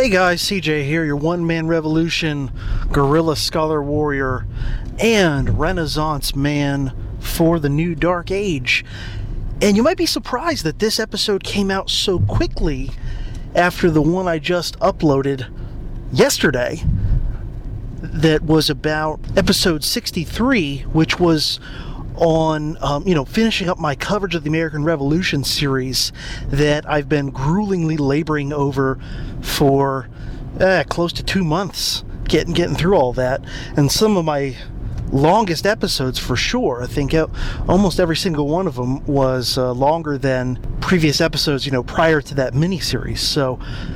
Hey guys, CJ here, your one-man revolution, guerrilla scholar warrior, and renaissance man for the new dark age. And you might be surprised that this episode came out so quickly after the one I just uploaded yesterday that was about episode 63, which was on, finishing up my coverage of the American Revolution series that I've been gruelingly laboring over for close to 2 months, getting through all that. And some of my longest episodes, for sure, I think almost every single one of them was longer than previous episodes, prior to that mini-series. So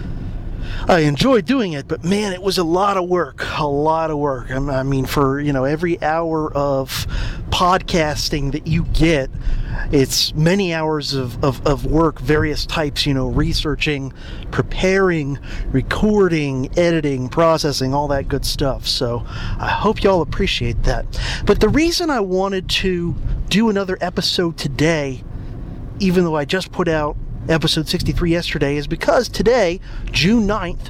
I enjoyed doing it, but man, it was a lot of work. I mean, for, every hour of podcasting that you get, it's many hours of work, various types, researching, preparing, recording, editing, processing, all that good stuff. So I hope y'all appreciate that. But the reason I wanted to do another episode today, even though I just put out episode 63 yesterday, is because today, June 9th,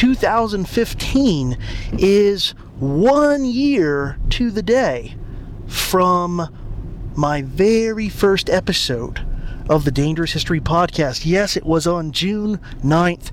2015, is 1 year to the day from my very first episode of the Dangerous History Podcast. Yes, it was on June 9th,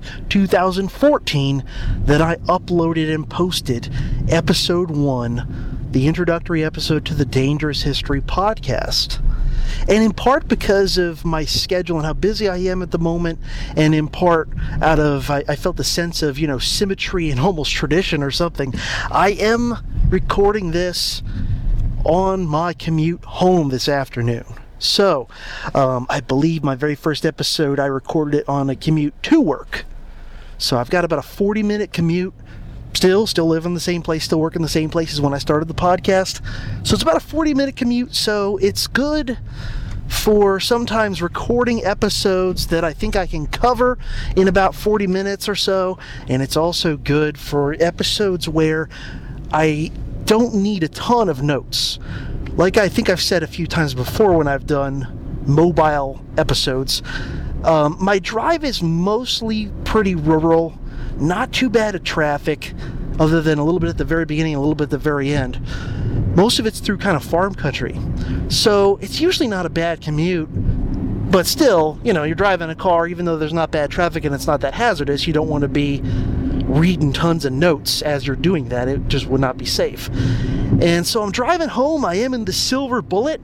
2014 that I uploaded and posted episode 1, the introductory episode to the Dangerous History Podcast. And in part because of my schedule and how busy I am at the moment, and in part out of, I felt a sense of, symmetry and almost tradition or something, I am recording this on my commute home this afternoon. So, I believe my very first episode, I recorded it on a commute to work. So I've got about a 40-minute commute. Still live in the same place, still work in the same place as when I started the podcast. So it's about a 40-minute commute, so it's good for sometimes recording episodes that I think I can cover in about 40 minutes or so, and it's also good for episodes where I don't need a ton of notes. Like I think I've said a few times before when I've done mobile episodes, my drive is mostly pretty rural, not too bad at traffic, other than a little bit at the very beginning, a little bit at the very end. Most of it's through kind of farm country. So it's usually not a bad commute, but still, you're driving a car, even though there's not bad traffic and it's not that hazardous, you don't want to be reading tons of notes as you're doing that. It just would not be safe. And so I'm driving home. I am in the Silver Bullet.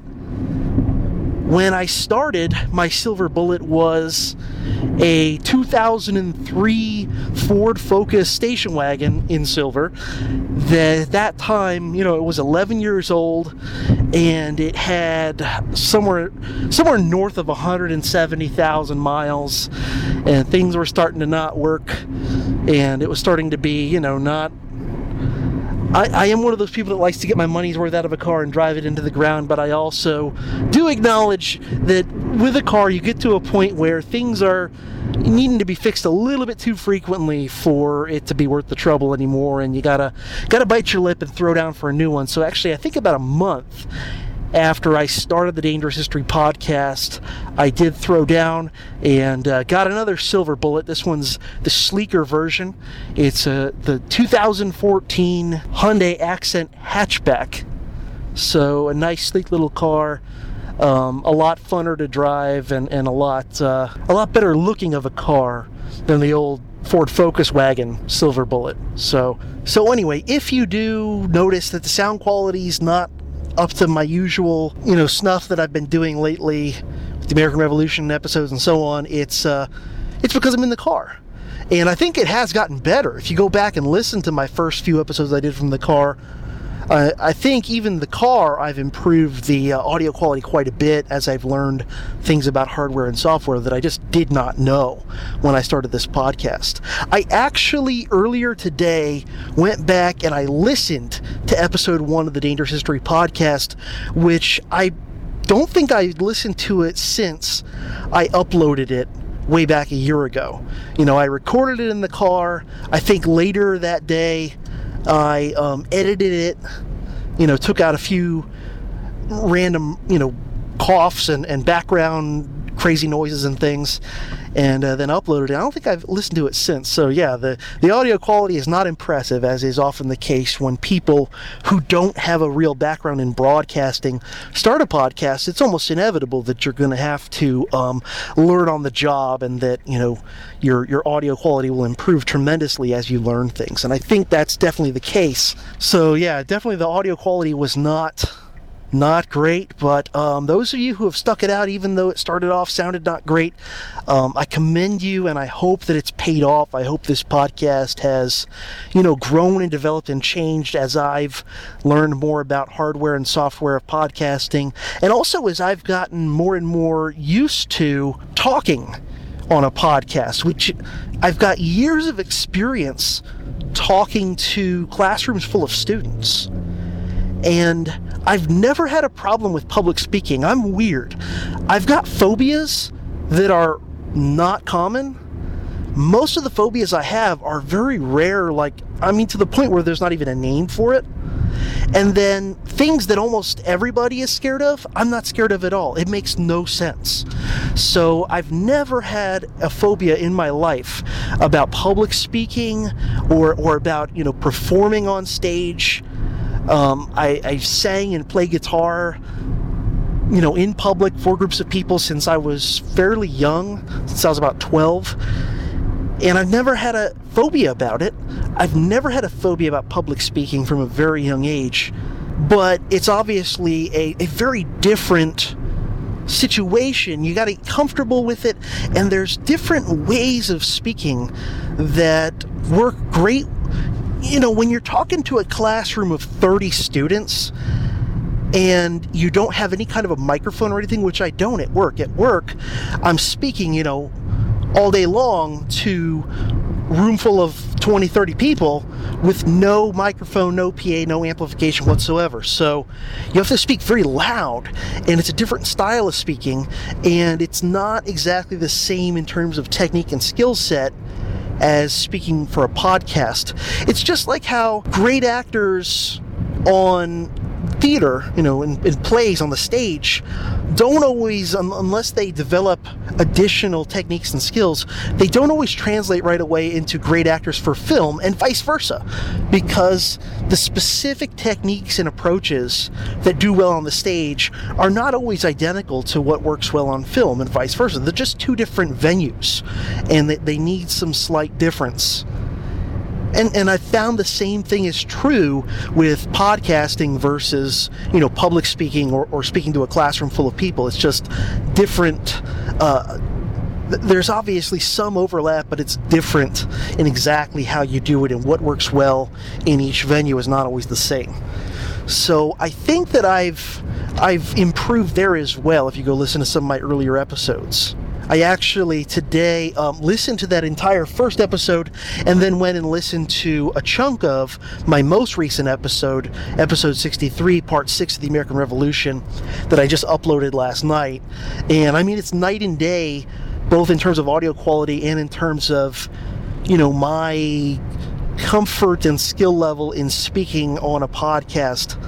When I started, my Silver Bullet was a 2003 Ford Focus station wagon in silver. At that time, it was 11 years old, and it had somewhere north of 170,000 miles, and things were starting to not work, and it was starting to be, not... I am one of those people that likes to get my money's worth out of a car and drive it into the ground, but I also do acknowledge that with a car you get to a point where things are needing to be fixed a little bit too frequently for it to be worth the trouble anymore, and you gotta bite your lip and throw down for a new one. So actually, I think about a month after I started the Dangerous History Podcast, I did throw down and got another Silver Bullet. This one's the sleeker version. It's the 2014 Hyundai Accent hatchback. So a nice, sleek little car, a lot funner to drive, and a lot better looking of a car than the old Ford Focus wagon Silver Bullet. So anyway, if you do notice that the sound quality is not up to my usual, snuff that I've been doing lately with the American Revolution episodes and so on, it's because I'm in the car. And I think it has gotten better. If you go back and listen to my first few episodes I did from the car, I think even the car, I've improved the audio quality quite a bit as I've learned things about hardware and software that I just did not know when I started this podcast. I actually, earlier today, went back and I listened to episode 1 of the Dangerous History Podcast, which I don't think I listened to it since I uploaded it way back a year ago. I recorded it in the car. I think later that day, I edited it, took out a few random, coughs and background crazy noises and things, and then uploaded it. I don't think I've listened to it since. So yeah, the audio quality is not impressive, as is often the case when people who don't have a real background in broadcasting start a podcast. It's almost inevitable that you're going to have to learn on the job, and that your audio quality will improve tremendously as you learn things. And I think that's definitely the case. So yeah, definitely the audio quality was not great, but those of you who have stuck it out, even though it started off sounded not great, I commend you, and I hope that it's paid off. I hope this podcast has grown and developed and changed as I've learned more about hardware and software of podcasting, and also as I've gotten more and more used to talking on a podcast, which I've got years of experience talking to classrooms full of students. And I've never had a problem with public speaking. I'm weird. I've got phobias that are not common. Most of the phobias I have are very rare, to the point where there's not even a name for it. And then things that almost everybody is scared of, I'm not scared of at all. It makes no sense. So I've never had a phobia in my life about public speaking or about, performing on stage. I sang and play guitar, in public for groups of people since I was fairly young, since I was about 12. And I've never had a phobia about it. I've never had a phobia about public speaking from a very young age. But it's obviously a very different situation. You got to get comfortable with it. And there's different ways of speaking that work great. When you're talking to a classroom of 30 students and you don't have any kind of a microphone or anything, which I don't at work. At work, I'm speaking, all day long to a room full of 20, 30 people with no microphone, no PA, no amplification whatsoever. So you have to speak very loud, and it's a different style of speaking, and it's not exactly the same in terms of technique and skill set as speaking for a podcast. It's just like how great actors on theater, in plays on the stage, don't always, unless they develop additional techniques and skills, they don't always translate right away into great actors for film, and vice versa, because the specific techniques and approaches that do well on the stage are not always identical to what works well on film, and vice versa. They're just two different venues, and they need some slight difference. And I found the same thing is true with podcasting versus, public speaking or speaking to a classroom full of people. It's just different. There's obviously some overlap, but it's different in exactly how you do it, and what works well in each venue is not always the same. So I think that I've improved there as well if you go listen to some of my earlier episodes. I actually today listened to that entire first episode and then went and listened to a chunk of my most recent episode 63, part 6 of the American Revolution, that I just uploaded last night. And it's night and day, both in terms of audio quality and in terms of, my comfort and skill level in speaking on a podcast.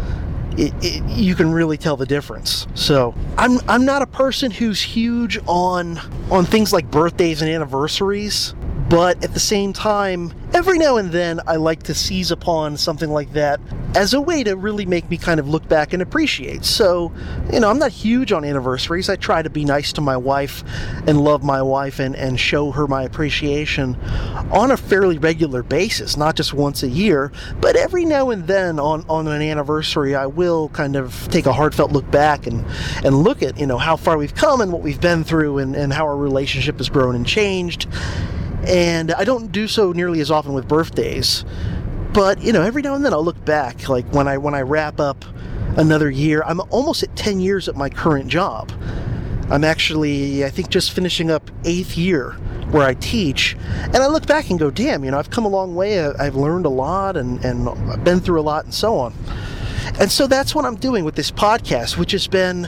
You can really tell the difference. So I'm not a person who's huge on things like birthdays and anniversaries, but at the same time, every now and then I like to seize upon something like that as a way to really make me kind of look back and appreciate. So, I'm not huge on anniversaries. I try to be nice to my wife and love my wife and show her my appreciation on a fairly regular basis, not just once a year, but every now and then on an anniversary, I will kind of take a heartfelt look back and look at, how far we've come and what we've been through and how our relationship has grown and changed. And I don't do so nearly as often with birthdays, but every now and then I'll look back, like when I wrap up another year. I'm almost at 10 years at my current job. I'm actually, I think, just finishing up 8th year where I teach, and I look back and go, damn, I've come a long way. I've learned a lot and I've been through a lot and so on. And so that's what I'm doing with this podcast, which has been,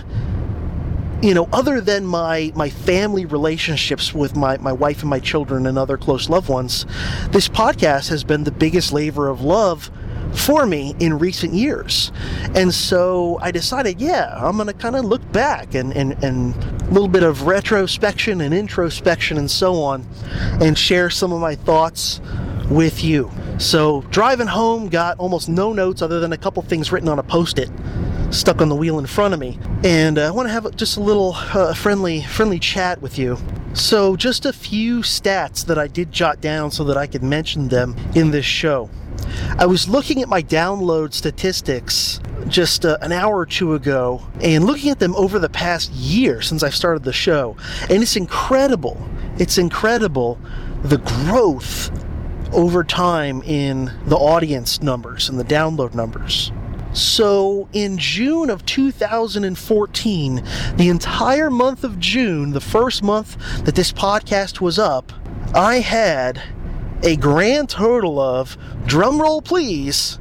other than my family relationships with my wife and my children and other close loved ones, this podcast has been the biggest labor of love for me in recent years. And so I decided, I'm going to kind of look back and little bit of retrospection and introspection and so on, and share some of my thoughts with you. So driving home, got almost no notes other than a couple things written on a Post-it stuck on the wheel in front of me, and I want to have just a little friendly chat with you. So just a few stats that I did jot down so that I could mention them in this show. I was looking at my download statistics just an hour or two ago, and looking at them over the past year since I've started the show, and it's incredible. It's incredible the growth over time in the audience numbers and the download numbers. So in June of 2014, the entire month of June, the first month that this podcast was up, I had a grand total of, drumroll please,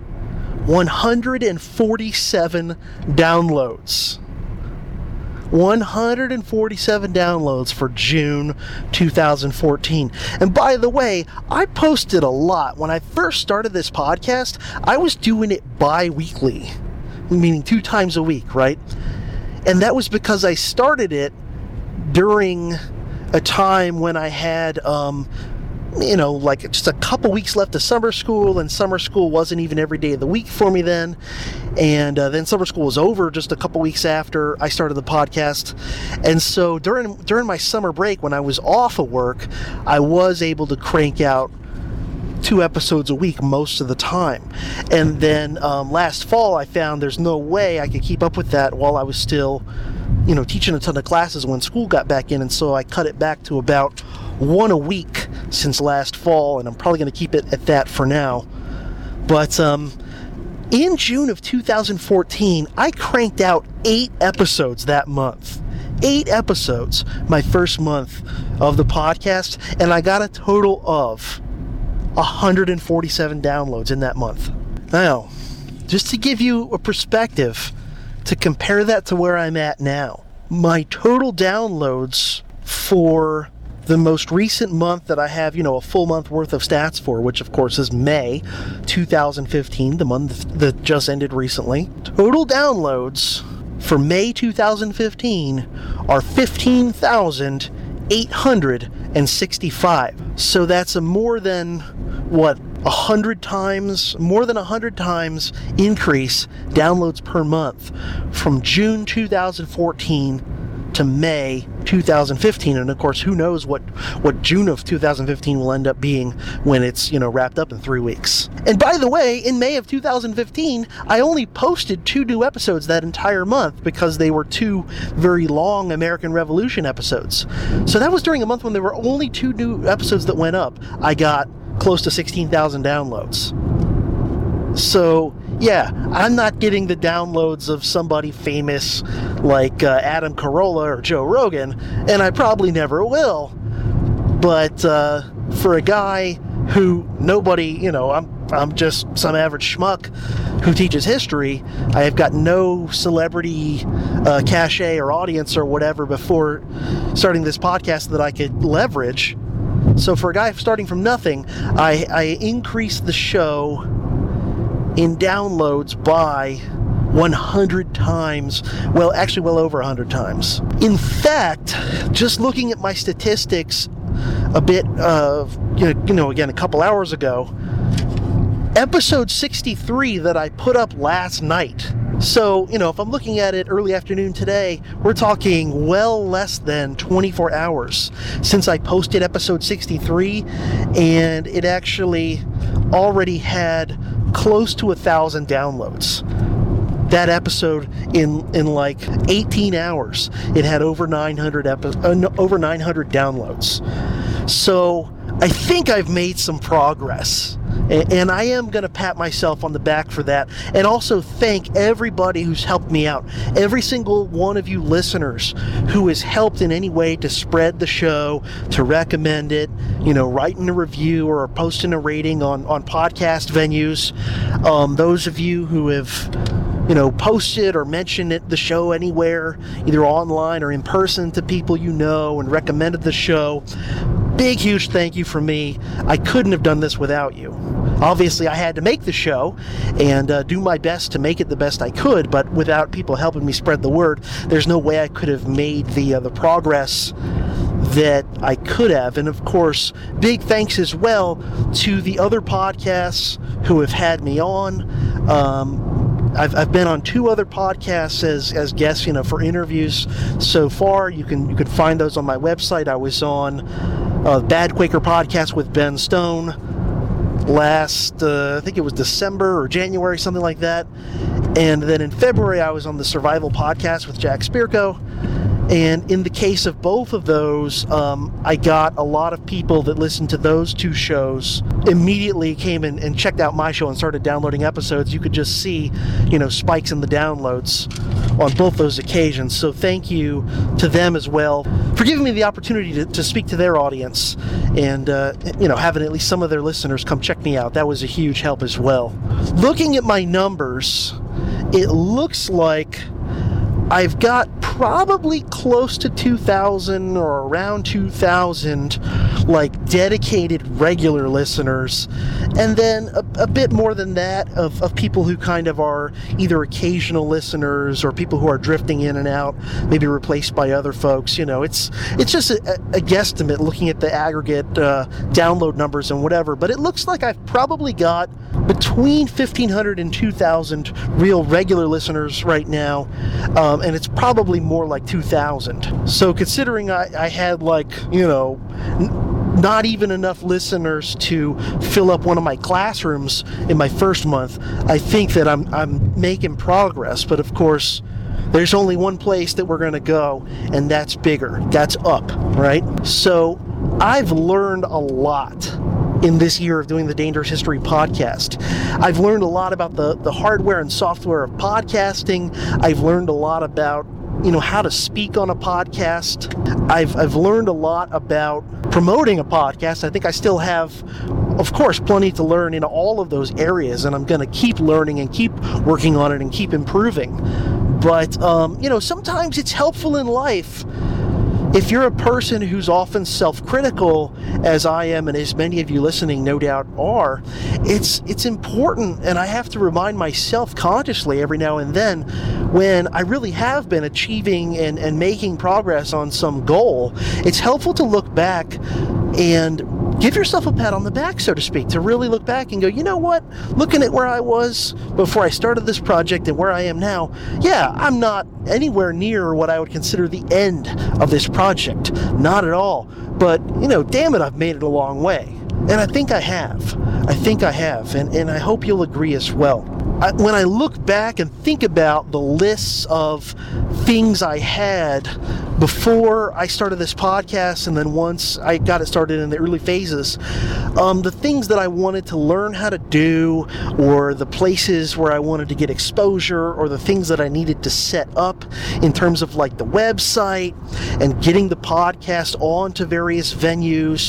147 downloads. 147 downloads for June 2014. And by the way, I posted a lot. When I first started this podcast, I was doing it bi-weekly, meaning 2 times a week, right? And that was because I started it during a time when I had like just a couple weeks left of summer school, and summer school wasn't even every day of the week for me then. And then summer school was over just a couple weeks after I started the podcast. And so during my summer break, when I was off of work, I was able to crank out 2 episodes a week most of the time. And then last fall, I found there's no way I could keep up with that while I was still, teaching a ton of classes when school got back in. And so I cut it back to about 1 a week since last fall, and I'm probably going to keep it at that for now. But in June of 2014, I cranked out 8 episodes that month. 8 episodes my first month of the podcast, and I got a total of 147 downloads in that month. Now, just to give you a perspective, to compare that to where I'm at now, my total downloads for the most recent month that I have, a full month worth of stats for, which of course is May 2015, the month that just ended recently. Total downloads for May 2015 are 15,865. So that's a more than 100 times increase downloads per month from June 2014 to May 2015. And of course, who knows what June of 2015 will end up being when it's, wrapped up in 3 weeks. And by the way, in May of 2015, I only posted 2 new episodes that entire month because they were 2 very long American Revolution episodes. So that was during a month when there were only 2 new episodes that went up. I got close to 16,000 downloads. So, yeah, I'm not getting the downloads of somebody famous like Adam Carolla or Joe Rogan, and I probably never will. But for a guy who nobody, I'm just some average schmuck who teaches history, I have got no celebrity cachet or audience or whatever before starting this podcast that I could leverage. So for a guy starting from nothing, I increased the show in downloads by 100 times. Well, actually well over 100 times. In fact, just looking at my statistics a bit, again, a couple hours ago, episode 63 that I put up last night. So, if I'm looking at it early afternoon today, we're talking well less than 24 hours since I posted episode 63, and it actually already had close to 1,000 downloads. That episode in like 18 hours, it had over 900 downloads. So I think I've made some progress, and I am going to pat myself on the back for that, and also thank everybody who's helped me out. Every single one of you listeners who has helped in any way to spread the show, to recommend it, writing a review or posting a rating on podcast venues. Those of you who have posted or mentioned the show anywhere, either online or in person, to people and recommended the show. Big, huge thank you from me. I couldn't have done this without you. Obviously, I had to make the show and do my best to make it the best I could, but without people helping me spread the word, there's no way I could have made the progress that I could have. And of course, big thanks as well to the other podcasts who have had me on. I've been on 2 other podcasts as guests, for interviews so far. You can find those on my website. I was on Bad Quaker Podcast with Ben Stone last, I think it was December or January, something like that. And then in February, I was on the Survival Podcast with Jack Spirko. And in the case of both of those, I got a lot of people that listened to those 2 shows immediately came in and checked out my show and started downloading episodes. You could just see, spikes in the downloads on both those occasions. So thank you to them as well for giving me the opportunity to speak to their audience and, having at least some of their listeners come check me out. That was a huge help as well. Looking at my numbers, it looks like I've got probably close to 2,000 or around 2,000 dedicated regular listeners, and then a bit more than that of people who kind of are either occasional listeners or people who are drifting in and out, maybe replaced by other folks. It's just a guesstimate looking at the aggregate download numbers and whatever, but it looks like I've probably got between 1,500 and 2,000 real regular listeners right now, and it's probably more like 2,000. So considering I had not even enough listeners to fill up one of my classrooms in my first month, I think that I'm making progress. But of course, there's only one place that we're going to go, and that's bigger. That's up, right? So I've learned a lot in this year of doing the Dangerous History podcast. I've learned a lot about the hardware and software of podcasting. I've learned a lot about how to speak on a podcast. I've learned a lot about promoting a podcast. I think I still have, of course, plenty to learn in all of those areas, and I'm going to keep learning and keep working on it and keep improving. But, sometimes it's helpful in life. If you're a person who's often self-critical, as I am and as many of you listening no doubt are, it's important, and I have to remind myself consciously every now and then when I really have been achieving and making progress on some goal. It's helpful to look back and give yourself a pat on the back, so to speak, to really look back and go, you know what, looking at where I was before I started this project and where I am now, yeah, I'm not anywhere near what I would consider the end of this project. Not at all. But, damn it, I've made it a long way. And I think I have. And I hope you'll agree as well. When I look back and think about the lists of things I had before I started this podcast, and then once I got it started in the early phases, the things that I wanted to learn how to do, or the places where I wanted to get exposure, or the things that I needed to set up in terms of the website and getting the podcast onto various venues.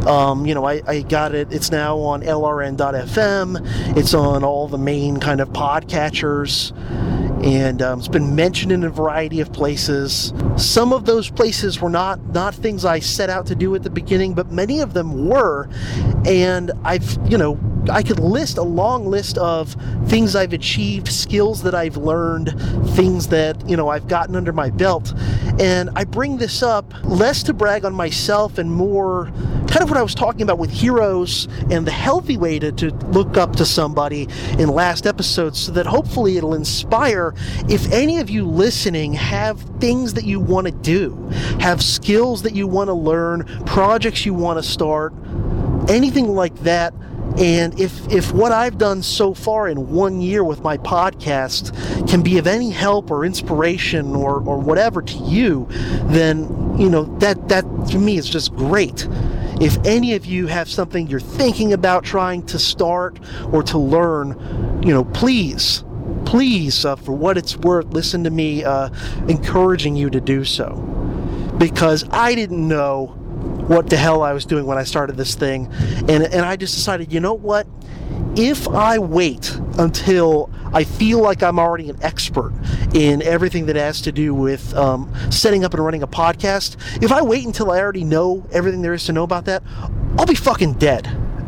I got it. It's now on LRN.FM. It's on all the main kind of podcatchers. And it's been mentioned in a variety of places. Some of those places were not things I set out to do at the beginning, but many of them were. And I could list a long list of things I've achieved, skills that I've learned, things that, I've gotten under my belt. And I bring this up less to brag on myself and more kind of what I was talking about with heroes and the healthy way to look up to somebody in last episodes, so that hopefully it'll inspire. If any of you listening have things that you want to do, have skills that you want to learn, projects you want to start, anything like that, and if what I've done so far in 1 year with my podcast can be of any help or inspiration or whatever to you, then, that to me is just great. If any of you have something you're thinking about trying to start or to learn, please, for what it's worth, listen to me encouraging you to do so. Because I didn't know what the hell I was doing when I started this thing. And I just decided, you know what? If I wait until I feel like I'm already an expert in everything that has to do with setting up and running a podcast, if I wait until I already know everything there is to know about that, I'll be fucking dead.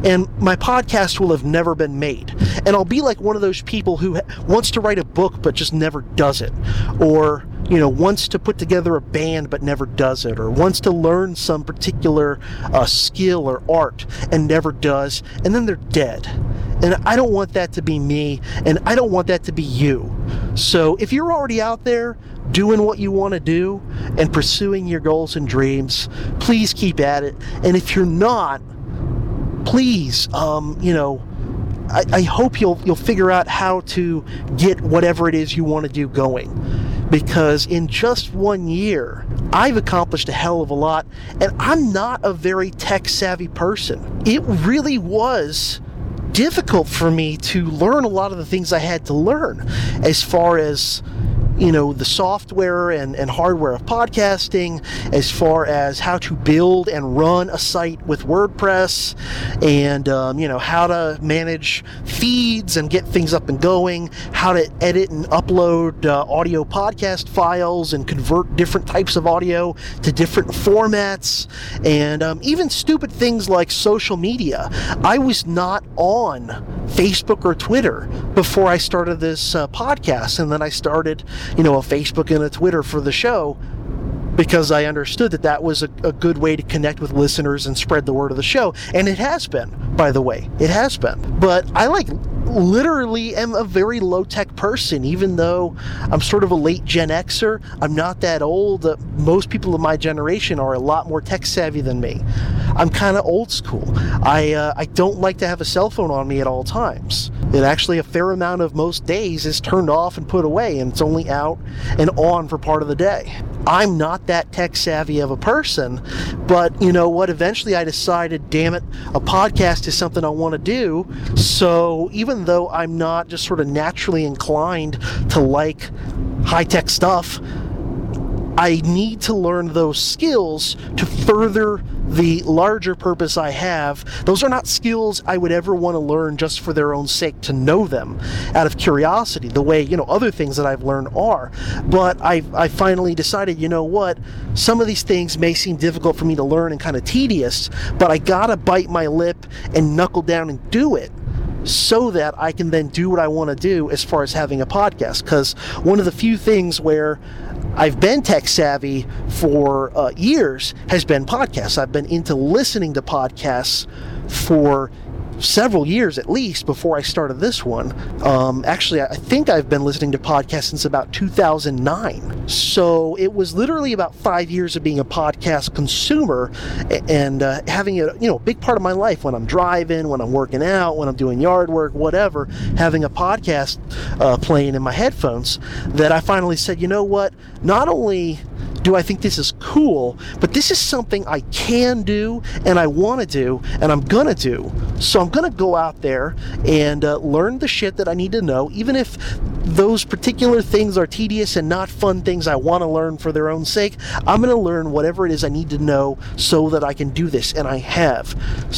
and my podcast will have never been made. And I'll be like one of those people who wants to write a book but just never does it, or wants to put together a band but never does it, or wants to learn some particular skill or art and never does, and then they're dead. And I don't want that to be me, and I don't want that to be you. So if you're already out there doing what you want to do and pursuing your goals and dreams, please keep at it. And if you're not, please, I hope you'll figure out how to get whatever it is you want to do going. Because in just 1 year, I've accomplished a hell of a lot, and I'm not a very tech-savvy person. It really was difficult for me to learn a lot of the things I had to learn as far as the software and hardware of podcasting, as far as how to build and run a site with WordPress, and how to manage feeds and get things up and going, how to edit and upload audio podcast files and convert different types of audio to different formats, and even stupid things like social media. I was not on Facebook or Twitter before I started this podcast, and then I started a Facebook and a Twitter for the show, because I understood that was a good way to connect with listeners and spread the word of the show. And it has been, by the way. It has been. But I literally am a very low-tech person, even though I'm sort of a late Gen Xer. I'm not that old. Most people of my generation are a lot more tech-savvy than me. I'm kind of old school. I don't like to have a cell phone on me at all times. It actually, a fair amount of most days is turned off and put away, and it's only out and on for part of the day. I'm not that tech-savvy of a person, but you know what? Eventually I decided, damn it, a podcast is something I want to do. So even though I'm not just sort of naturally inclined to like high-tech stuff, I need to learn those skills to further the larger purpose I have. Those are not skills I would ever want to learn just for their own sake, to know them out of curiosity, the way, other things that I've learned are. But I finally decided, you know what, some of these things may seem difficult for me to learn and kind of tedious, but I gotta bite my lip and knuckle down and do it, so that I can then do what I want to do as far as having a podcast. Because one of the few things where I've been tech savvy for years has been podcasts. I've been into listening to podcasts for several years at least before I started this one. Actually, I think I've been listening to podcasts since about 2009. So it was literally about 5 years of being a podcast consumer and having it, a big part of my life when I'm driving, when I'm working out, when I'm doing yard work, whatever, having a podcast playing in my headphones, that I finally said, you know what, not only do I think this is cool, but this is something I can do and I want to do and I'm going to do. So I'm going to go out there and learn the shit that I need to know, even if those particular things are tedious and not fun things I want to learn for their own sake. I'm going to learn whatever it is I need to know so that I can do this, and I have.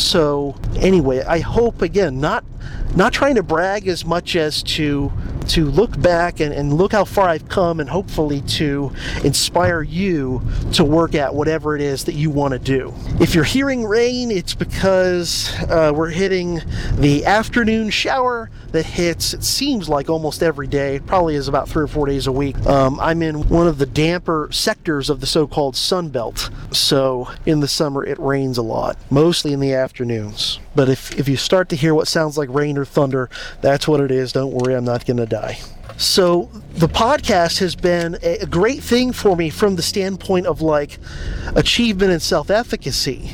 So anyway, I hope, again, not trying to brag as much as to look back and look how far I've come, and hopefully to inspire you to work at whatever it is that you want to do. If you're hearing rain, it's because we're hitting the afternoon shower that hits, it seems like, almost every day. It probably is about 3 or 4 days a week. I'm in one of the damper sectors of the so-called Sun Belt, so in the summer it rains a lot, mostly in the afternoons. But if you start to hear what sounds like rain or thunder, that's what it is. Don't worry, I'm not going to die. So the podcast has been a great thing for me from the standpoint of achievement and self-efficacy,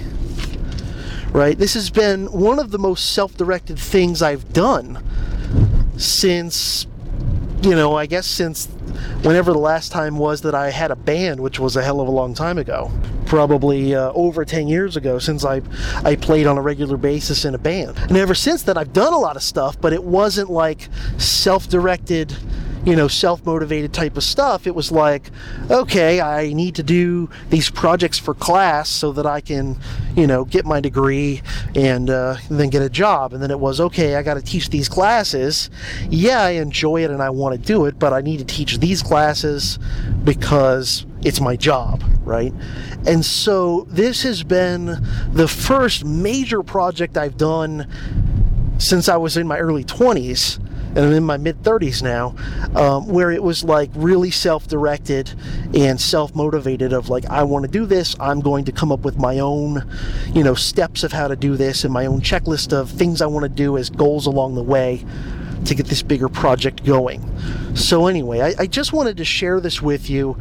right? This has been one of the most self-directed things I've done since, I guess since whenever the last time was that I had a band, which was a hell of a long time ago. Probably over 10 years ago since I played on a regular basis in a band. And ever since then, I've done a lot of stuff, but it wasn't like self-directed, self-motivated type of stuff. It was like, okay, I need to do these projects for class so that I can, get my degree and then get a job. And then it was, okay, I got to teach these classes. Yeah, I enjoy it and I want to do it, but I need to teach these classes because it's my job. right? And so this has been the first major project I've done since I was in my early 20s, and I'm in my mid-30s now, where it was like really self-directed and self-motivated of like, I want to do this, I'm going to come up with my own, steps of how to do this and my own checklist of things I want to do as goals along the way to get this bigger project going. So anyway, I just wanted to share this with you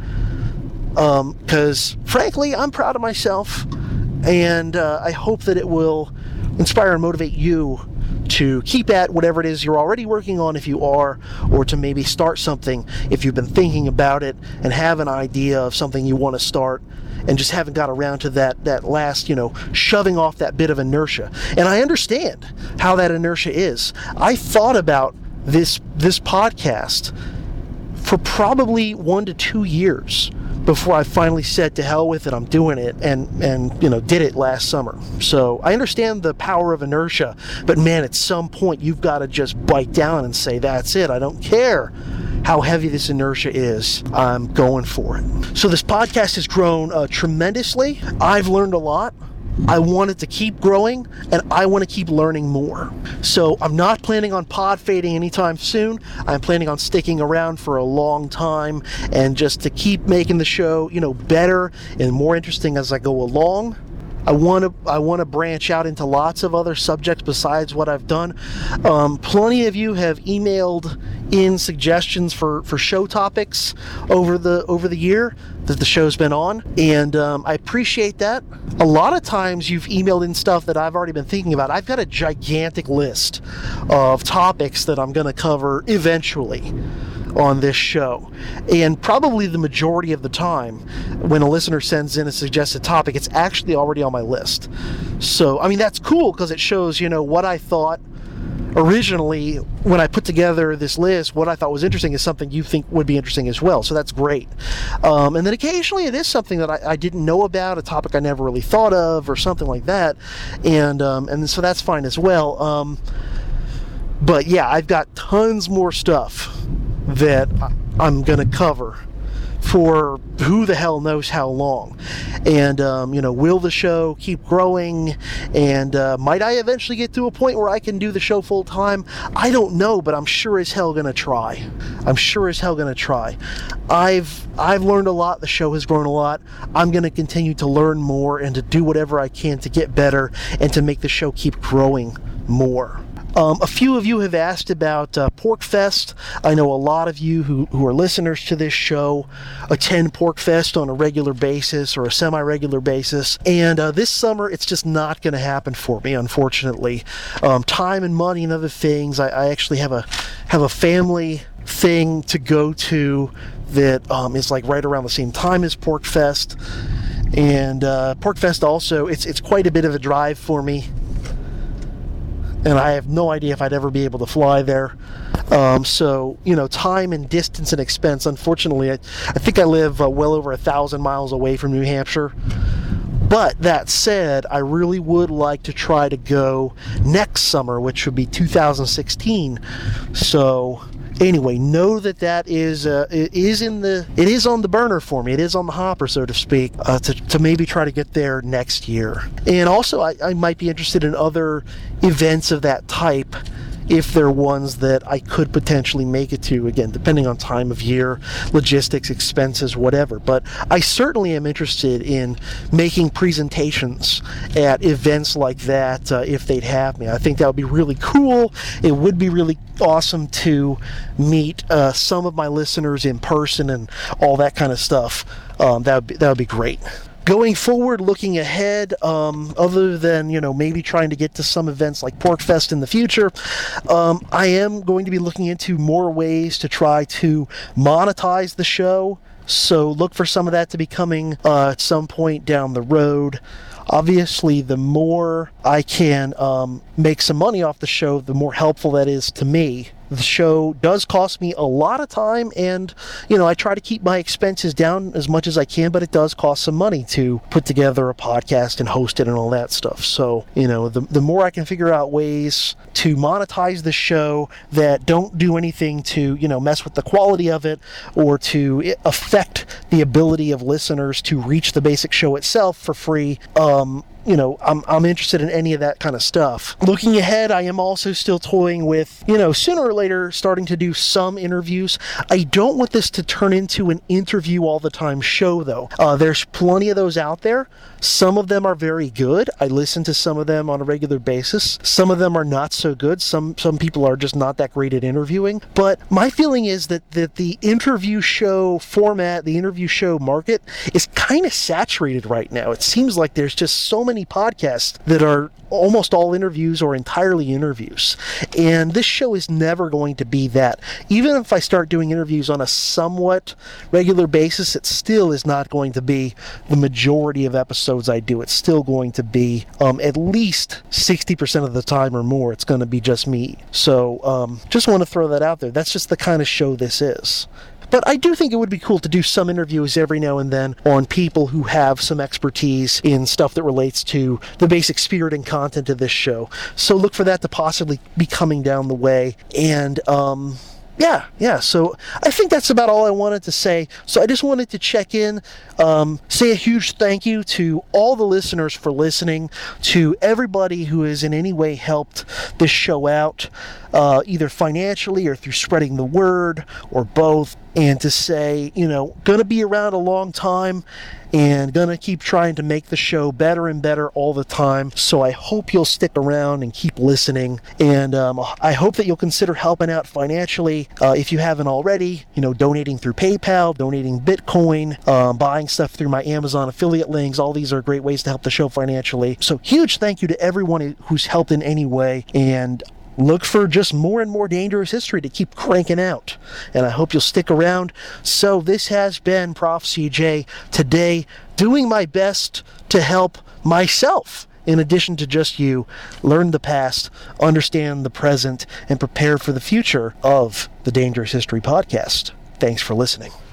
because frankly, I'm proud of myself, and I hope that it will inspire and motivate you to keep at whatever it is you're already working on if you are, or to maybe start something if you've been thinking about it and have an idea of something you want to start and just haven't got around to that last, shoving off that bit of inertia. And I understand how that inertia is. I thought about this podcast for probably 1 to 2 years before I finally said to hell with it, I'm doing it, and did it last summer. So I understand the power of inertia, but man, at some point you've got to just bite down and say, that's it, I don't care how heavy this inertia is, I'm going for it. So this podcast has grown tremendously. I've learned a lot. I want it to keep growing, and I want to keep learning more. So I'm not planning on pod fading anytime soon. I'm planning on sticking around for a long time and just to keep making the show, better and more interesting as I go along. I want to branch out into lots of other subjects besides what I've done. Plenty of you have emailed in suggestions for show topics over the year that the show's been on, and I appreciate that. A lot of times you've emailed in stuff that I've already been thinking about. I've got a gigantic list of topics that I'm going to cover eventually on this show, and probably the majority of the time when a listener sends in a suggested topic, it's actually already on my list. So that's cool, because it shows what I thought originally when I put together this list. What I thought was interesting is something you think would be interesting as well, so that's great. And then occasionally it is something that I didn't know about, a topic I never really thought of or something like that, and so that's fine as well. But yeah, I've got tons more stuff that I'm going to cover for who the hell knows how long. And will the show keep growing, and might I eventually get to a point where I can do the show full time? I don't know, but I'm sure as hell gonna try. I've learned a lot. The show has grown a lot. I'm gonna continue to learn more and to do whatever I can to get better and to make the show keep growing more. A few of you have asked about PorcFest. I know a lot of you who are listeners to this show attend PorcFest on a regular basis or a semi-regular basis, and this summer it's just not going to happen for me, unfortunately. Time and money and other things. I actually have a family thing to go to that is like right around the same time as PorcFest, and PorcFest also it's quite a bit of a drive for me. And I have no idea if I'd ever be able to fly there. So, time and distance and expense. Unfortunately, I think I live well over 1,000 miles away from New Hampshire. But that said, I really would like to try to go next summer, which would be 2016. So anyway, know that is it is on the burner for me. It is on the hopper, so to speak, to maybe try to get there next year. And also, I might be interested in other events of that type, if they're ones that I could potentially make it to, again, depending on time of year, logistics, expenses, whatever. But I certainly am interested in making presentations at events like that if they'd have me. I think that would be really cool. It would be really awesome to meet some of my listeners in person and all that kind of stuff. That would be great. Going forward, looking ahead, other than, maybe trying to get to some events like PorcFest in the future, I am going to be looking into more ways to try to monetize the show. So look for some of that to be coming at some point down the road. obviously the more I can make some money off the show, the more helpful that is to me. The show does cost me a lot of time, and I try to keep my expenses down as much as I can, but it does cost some money to put together a podcast and host it and all that stuff. So the more I can figure out ways to monetize the show that don't do anything to mess with the quality of it or to affect the ability of listeners to reach the basic show itself for free, I'm interested in any of that kind of stuff. Looking ahead, I am also still toying with, sooner or later starting to do some interviews. I don't want this to turn into an interview all the time show, though. There's plenty of those out there. Some of them are very good. I listen to some of them on a regular basis. Some of them are not so good. Some people are just not that great at interviewing. But my feeling is that the interview show format, the interview show market is kind of saturated right now. It seems like there's just so many podcasts that are almost all interviews or entirely interviews. And this show is never going to be that. Even if I start doing interviews on a somewhat regular basis, it still is not going to be the majority of episodes I do. It's still going to be at least 60% of the time or more, it's going to be just me. So just want to throw that out there. That's just the kind of show this is. But I do think it would be cool to do some interviews every now and then on people who have some expertise in stuff that relates to the basic spirit and content of this show. So look for that to possibly be coming down the way. And so I think that's about all I wanted to say. So I just wanted to check in, say a huge thank you to all the listeners for listening, to everybody who has in any way helped this show out, either financially or through spreading the word or both, and to say, gonna be around a long time and gonna keep trying to make the show better and better all the time. So I hope you'll stick around and keep listening, and I hope that you'll consider helping out financially if you haven't already, donating through PayPal, donating Bitcoin, buying stuff through my Amazon affiliate links. All these are great ways to help the show financially. So huge thank you to everyone who's helped in any way, and look for just more and more Dangerous History to keep cranking out. And I hope you'll stick around. So this has been Prof. CJ today, doing my best to help myself, in addition to just you, learn the past, understand the present, and prepare for the future of the Dangerous History podcast. Thanks for listening.